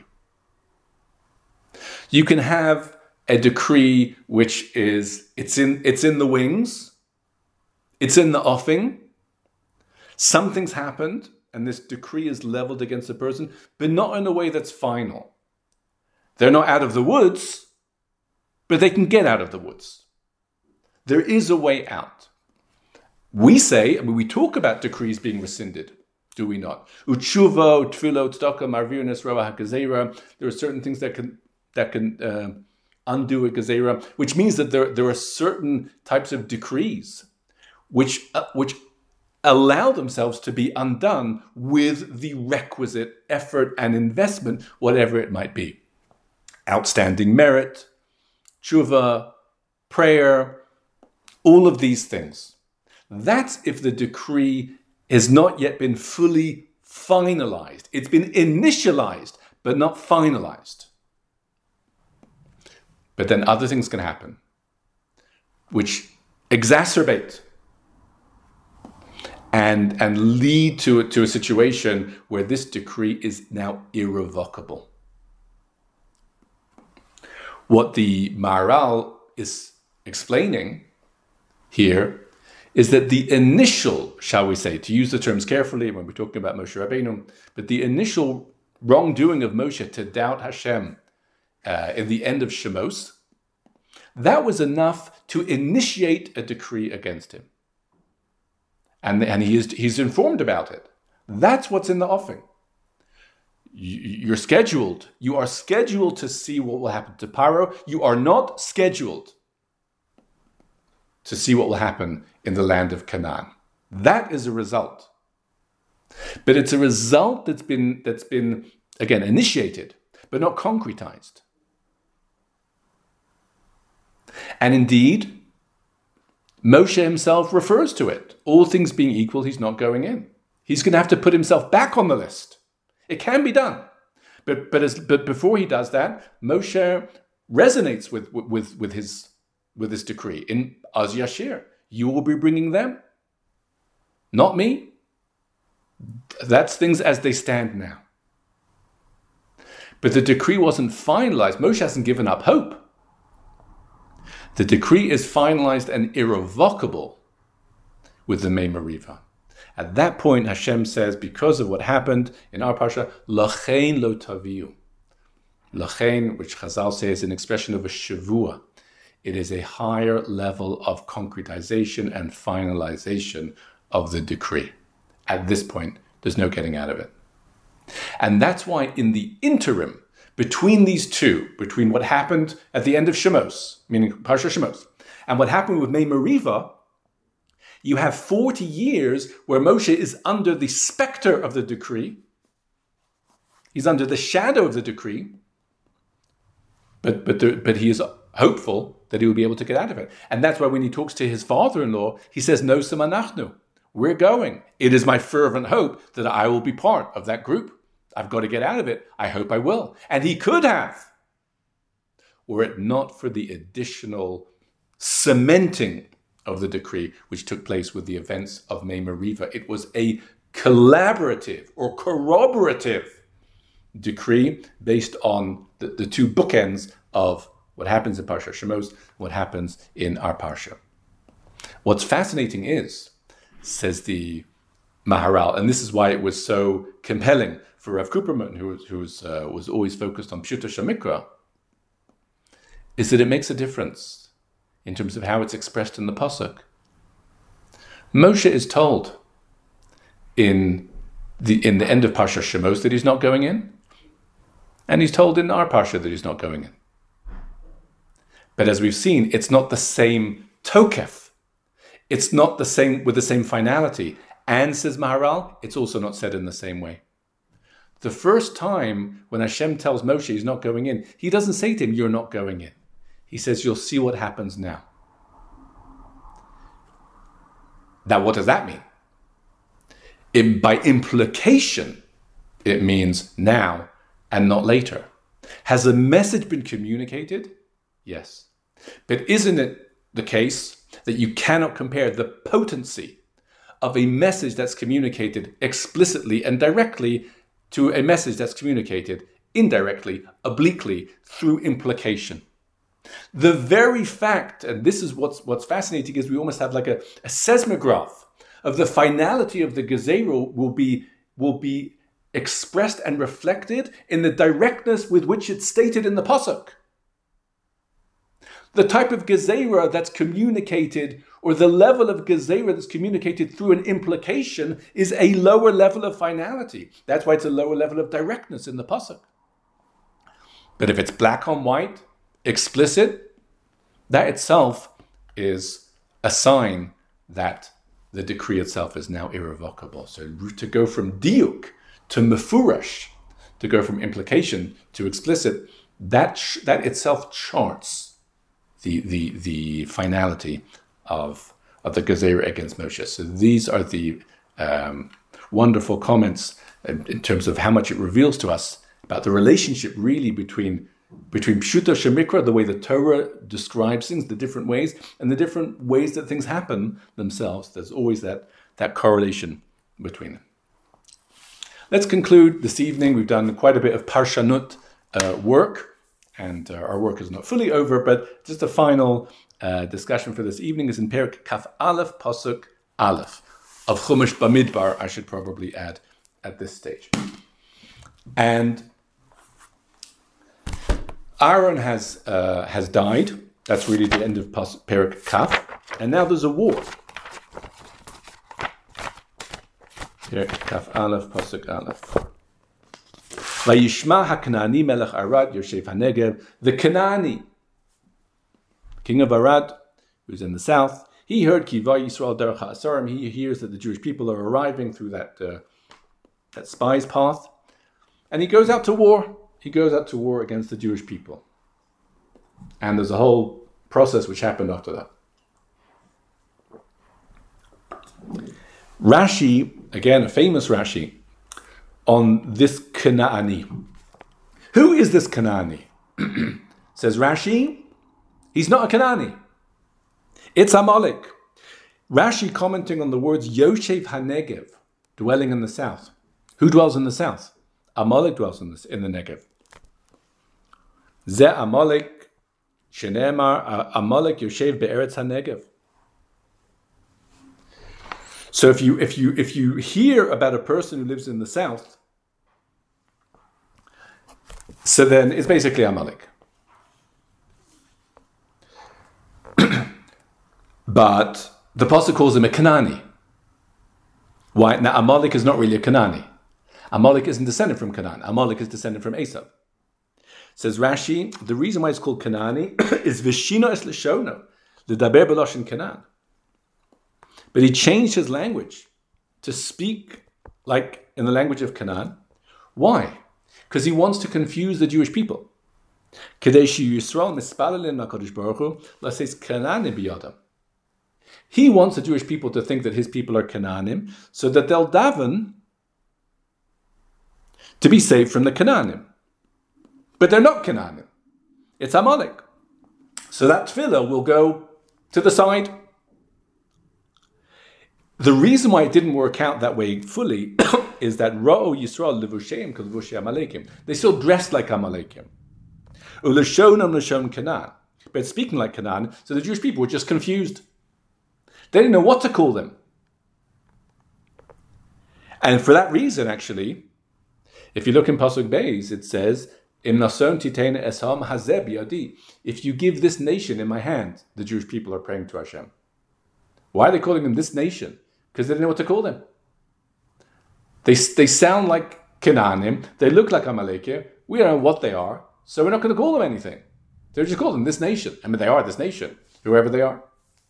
You can have a decree which is, it's in the wings, it's in the offing, something's happened, and this decree is leveled against the person, but not in a way that's final. They're not out of the woods, but they can get out of the woods. There is a way out. We say, we talk about decrees being rescinded, do we not? Utshuva, utfilo, tzedakah, marvirus, roa hakazera. There are certain things that can undo a gezerah, which means that there are certain types of decrees which allow themselves to be undone with the requisite effort and investment, whatever it might be. Outstanding merit, tshuva, prayer, all of these things. That's if the decree has not yet been fully finalized. It's been initialized, but not finalized. But then other things can happen, which exacerbate and lead to a situation where this decree is now irrevocable. What the Maharal is explaining here is that the initial, shall we say, to use the terms carefully when we're talking about Moshe Rabbeinu, but the initial wrongdoing of Moshe to doubt Hashem in the end of Shemos, that was enough to initiate a decree against him. and he's informed about it. That's what's in the offing. You are scheduled to see what will happen to Paro. You are not scheduled to see what will happen in the land of Canaan. That is a result. But it's a result that's been again initiated, but not concretized. And indeed, Moshe himself refers to it. All things being equal, he's not going in. He's going to have to put himself back on the list. It can be done. But before he does that, Moshe resonates with his decree in Az Yashir. You will be bringing them, not me. That's things as they stand now. But the decree wasn't finalized. Moshe hasn't given up hope. The decree is finalized and irrevocable with the Mei Meriva. At that point, Hashem says, because of what happened in our parsha, Lachein lo taviu. Lachein, which Chazal says is an expression of a shavua. It is a higher level of concretization and finalization of the decree. At this point, there's no getting out of it. And that's why in the interim, between these two, between what happened at the end of Shemos, meaning Parsha Shemos, and what happened with Mei Meriva, you have 40 years where Moshe is under the specter of the decree. He's under the shadow of the decree, but he is hopeful that he will be able to get out of it. And that's why when he talks to his father-in-law, he says, No semanachnu, we're going. It is my fervent hope that I will be part of that group. I've got to get out of it. I hope I will. And he could have, were it not for the additional cementing of the decree, which took place with the events of Mei Meriva. It was a collaborative or corroborative decree based on the two bookends of what happens in Parsha Shemos, what happens in our Parsha. What's fascinating is, says the Maharal, and this is why it was so compelling for Rav Kuperman, who was always focused on Pshuto Shamikra, is that it makes a difference in terms of how it's expressed in the Pasuk. Moshe is told in the end of Parsha Shemos that he's not going in, and he's told in our Parsha that he's not going in. But as we've seen, it's not the same tokef. It's not the same with the same finality. And, says Maharal, it's also not said in the same way. The first time when Hashem tells Moshe he's not going in, he doesn't say to him, you're not going in. He says, you'll see what happens now. Now, what does that mean? By implication, it means now and not later. Has the message been communicated? Yes. But isn't it the case that you cannot compare the potency of a message that's communicated explicitly and directly to a message that's communicated indirectly, obliquely, through implication? The very fact, and this is what's fascinating, is we almost have like a seismograph of the finality of the Gezerah will be expressed and reflected in the directness with which it's stated in the Pasuk. The type of Gezerah that's communicated, or the level of Gezerah that's communicated through an implication, is a lower level of finality. That's why it's a lower level of directness in the Pasuk. But if it's black on white, explicit, that itself is a sign that the decree itself is now irrevocable. So to go from diuk to mefurash, to go from implication to explicit, that itself charts the finality of the Gezerah against Moshe. So these are the wonderful comments in terms of how much it reveals to us about the relationship really between Pshuto Shemikra, the way the Torah describes things, the different ways, and the different ways that things happen themselves. There's always that correlation between them. Let's conclude this evening. We've done quite a bit of Parshanut work, and our work is not fully over, but just a final discussion for this evening is in Perek Kaf Aleph, Pasuk Aleph, of Chumash Bamidbar, I should probably add at this stage. And Aaron has died. That's really the end of Perek Kaf. And now there's a war. Kaf Aleph, Pasuk Aleph. Vayishma HaKanani Melech Arad Yoshev HaNegev. The Kanani, king of Arad, who's in the south, he heard Kiva Yisrael Derech HaAsarim. He hears that the Jewish people are arriving through that spy's path, and he goes out to war. He goes out to war against the Jewish people, and there's a whole process which happened after that. Rashi, again a famous Rashi, on this Kanaani. Who is this Kanaani? Says Rashi, he's not a Kanaani. It's Amalek. Rashi commenting on the words Yoshev HaNegev, dwelling in the south. Who dwells in the south? Amalek dwells in the Negev. Ze Amalek, Shenemar, Amalek Yoshev Be'eretz HaNegev. So if you hear about a person who lives in the south, so then it's basically Amalek. But the Pasuk calls him a Kanani. Why? Now Amalek is not really a Kanani. Amalek isn't descended from Canaan. Amalek is descended from Esau. Says Rashi, the reason why it's called Kanani is Vishino es Leshono, L'daber b'loshen Canaan. But he changed his language to speak like in the language of Canaan. Why? Because he wants to confuse the Jewish people. He wants the Jewish people to think that his people are Canaanim, so that they'll daven to be saved from the Canaanim. But they're not Canaanim. It's Amalek. So that tefillah will go to the side. The reason why it didn't work out that way fully is that Ra'o Yisrael levusheim k'levushei Amalekim. They still dressed like Amalekim. Uleshonam l'shon Canaan. But speaking like Canaan, so the Jewish people were just confused. They didn't know what to call them. And for that reason, actually, if you look in Pasuk Beis, it says, Im nason titein esham hazeh biyadi. If you give this nation in my hand, the Jewish people are praying to Hashem. Why are they calling them this nation? Because they didn't know what to call them. They sound like Canaanim. They look like Amalekim. We don't know what they are, so we're not going to call them anything. They're just calling them this nation. I mean, they are this nation, whoever they are.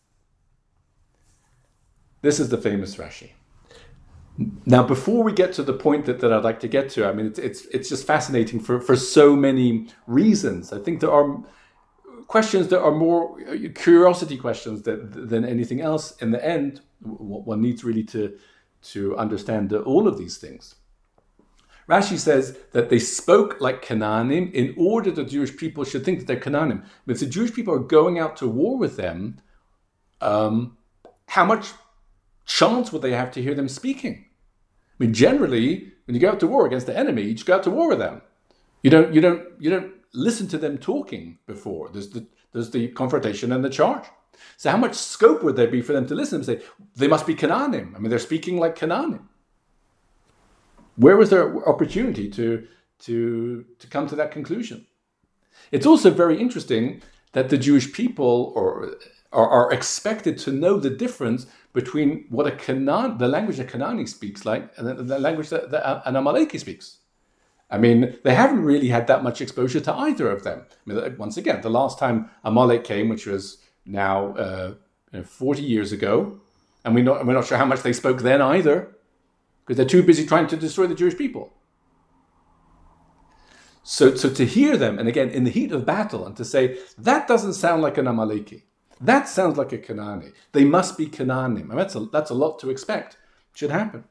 This is the famous Rashi. Now, before we get to the point that I'd like to get to, I mean, it's just fascinating for so many reasons. I think there are questions that are more curiosity questions than anything else. In the end, one needs really to understand all of these things. Rashi says that they spoke like Canaanim in order that the Jewish people should think that they're Canaanim. But if the Jewish people are going out to war with them, how much chance would they have to hear them speaking? I mean, generally, when you go out to war against the enemy, you just go out to war with them. You don't listen to them talking before. There's the confrontation and the charge. So how much scope would there be for them to listen and say, they must be Canaanim? I mean, they're speaking like Canaanim. Where was their opportunity to come to that conclusion? It's also very interesting that the Jewish people are expected to know the difference between what the language that Canaani speaks like and the language that an Amaleki speaks. I mean, they haven't really had that much exposure to either of them. I mean, once again, the last time Amalek came, which was now 40 years ago, and we're not sure how much they spoke then either, because they're too busy trying to destroy the Jewish people. So to hear them, and again, in the heat of battle, and to say, that doesn't sound like an Amaleki. That sounds like a Canaani. They must be Canaanim. I mean, that's a lot to expect. It should happen.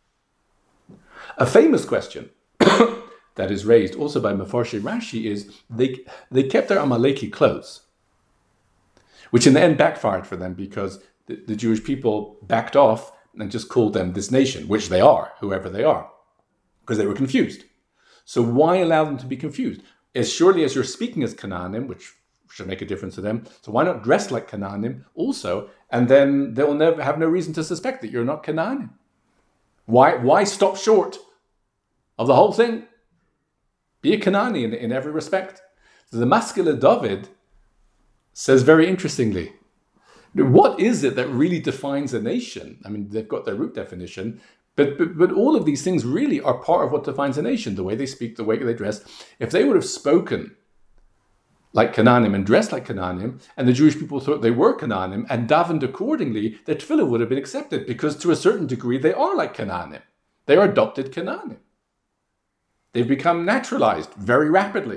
A famous question that is raised also by Mefarshei Rashi is they kept their Amaleki clothes, which in the end backfired for them because the Jewish people backed off and just called them this nation, which they are, whoever they are, because they were confused. So why allow them to be confused? As surely as you're speaking as Canaanim, which should make a difference to them, so why not dress like Canaanim also, and then they'll never have no reason to suspect that you're not Canaanim. Why stop short of the whole thing? Be a Canaani in every respect. So the Maskele David says very interestingly, what is it that really defines a nation? I mean, they've got their root definition, But all of these things really are part of what defines a nation, the way they speak, the way they dress. If they would have spoken like Canaanim and dressed like Canaanim, and the Jewish people thought they were Canaanim and davened accordingly, their tefillah would have been accepted, because to a certain degree they are like Canaanim. They are adopted Canaanim. They've become naturalized very rapidly.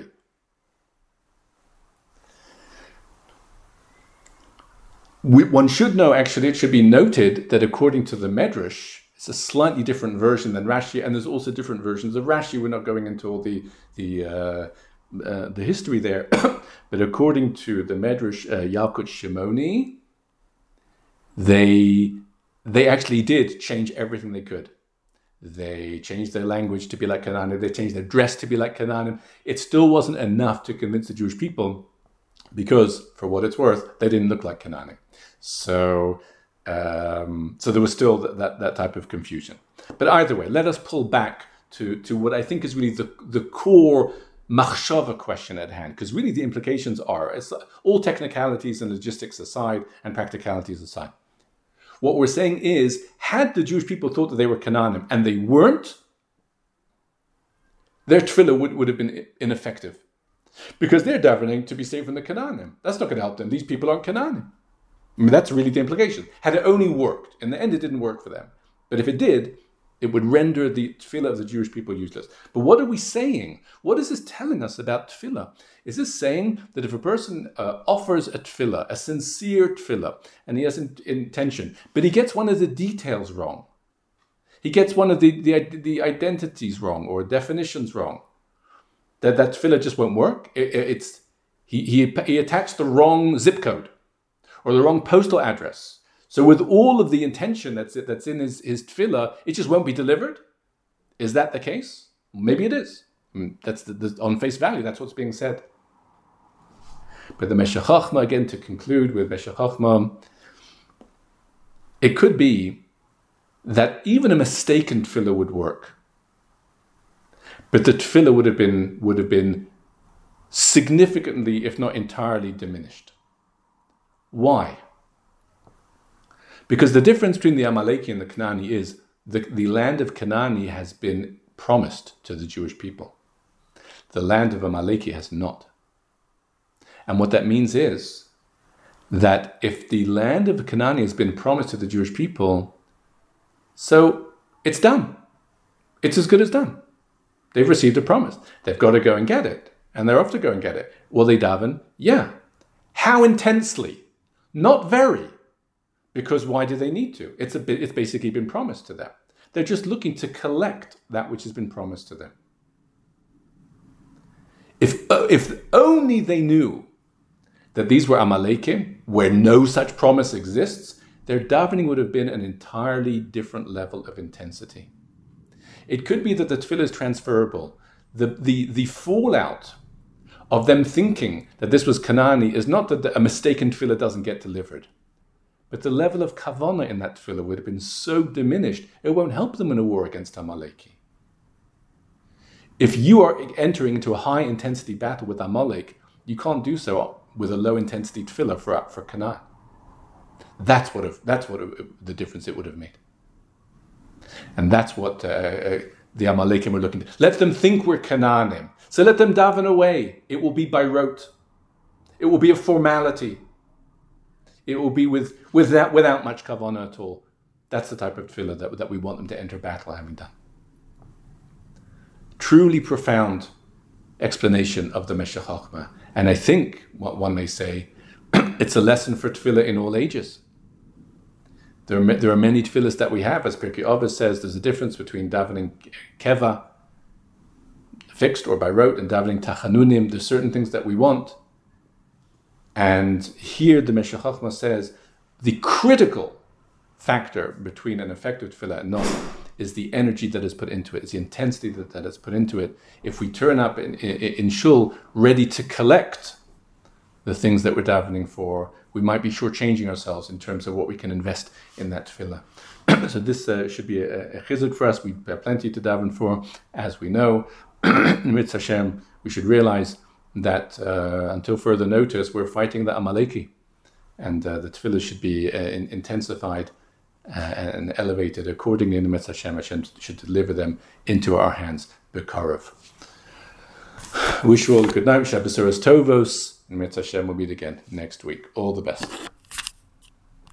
One should know, actually, it should be noted that according to the Medrash, it's a slightly different version than Rashi, and there's also different versions of Rashi. We're not going into all the history there, but according to the Medrash Yalkut Shimoni, they actually did change everything they could. They changed their language to be like Canaanim. They changed their dress to be like Canaanim. It still wasn't enough to convince the Jewish people, because, for what it's worth, they didn't look like Canaanim. So there was still that type of confusion. But either way, let us pull back to what I think is really the core machshava question at hand, because really the implications are, it's all technicalities and logistics aside and practicalities aside. What we're saying is, had the Jewish people thought that they were Canaanim and they weren't, their tefillah would have been ineffective, because they're davening to be saved from the Canaanim. That's not going to help them. These people aren't Canaanim. I mean, that's really the implication. Had it only worked, in the end it didn't work for them. But if it did, it would render the tefillah of the Jewish people useless. But what are we saying? What is this telling us about tefillah? Is this saying that if a person offers a tefillah, a sincere tefillah, and he has intention, but he gets one of the details wrong, he gets one of the identities wrong or definitions wrong, that tefillah just won't work? He attached the wrong zip code or the wrong postal address. So with all of the intention that's in his tefillah, it just won't be delivered? Is that the case? Maybe it is. I mean, that's on face value, that's what's being said. But the Meshech Chochmah, again, to conclude with Meshech Chochmah, it could be that even a mistaken tefillah would work, but the tefillah would have been significantly, if not entirely, diminished. Why? Because the difference between the Amaleki and the Canaani is the land of Canaani has been promised to the Jewish people. The land of Amaleki has not. And what that means is that if the land of Canaani has been promised to the Jewish people, so it's done. It's as good as done. They've received a promise. They've got to go and get it. And they're off to go and get it. Will they daven? Yeah. How intensely? Not very. Because why do they need to? It's basically been promised to them. They're just looking to collect that which has been promised to them. If only they knew that these were Amalekim, where no such promise exists, their davening would have been an entirely different level of intensity. It could be that the tefillah is transferable. The fallout of them thinking that this was Canaani is not that a mistaken tefillah doesn't get delivered, but the level of kavanah in that tefillah would have been so diminished, it won't help them in a war against Amaleki. If you are entering into a high-intensity battle with Amalek, you can't do so with a low-intensity tefillah for Canaan. That's what the difference it would have made. And that's what the Amalekim were looking to. Let them think we're Canaanim. So let them daven away. It will be by rote. It will be a formality. It will be without much kavanah at all. That's the type of tefillah that we want them to enter battle having done. Truly profound explanation of the Meshech Chochmah. And I think, what one may say, it's a lesson for tefillah in all ages. There are many tefillahs that we have, as Pirkei Avos says, there's a difference between davening keva, fixed or by rote, and davening tachanunim. There's certain things that we want. And here the Meshech Chochmah says the critical factor between an effective tefillah and not is the energy that is put into it, is the intensity that is put into it. If we turn up in shul ready to collect the things that we're davening for, we might be shortchanging ourselves in terms of what we can invest in that tefillah. So this should be a chizuk for us. We have plenty to daven for, as we know. Mitzvah Hashem, we should realize that until further notice, we're fighting the Amaleki, and the tefillah should be intensified and elevated accordingly in the Mitzvah Hashem. Hashem should deliver them into our hands. B'karev. Wish you all a good night. Shabbat Tovos. And Mitzvah Hashem will meet again next week. All the best.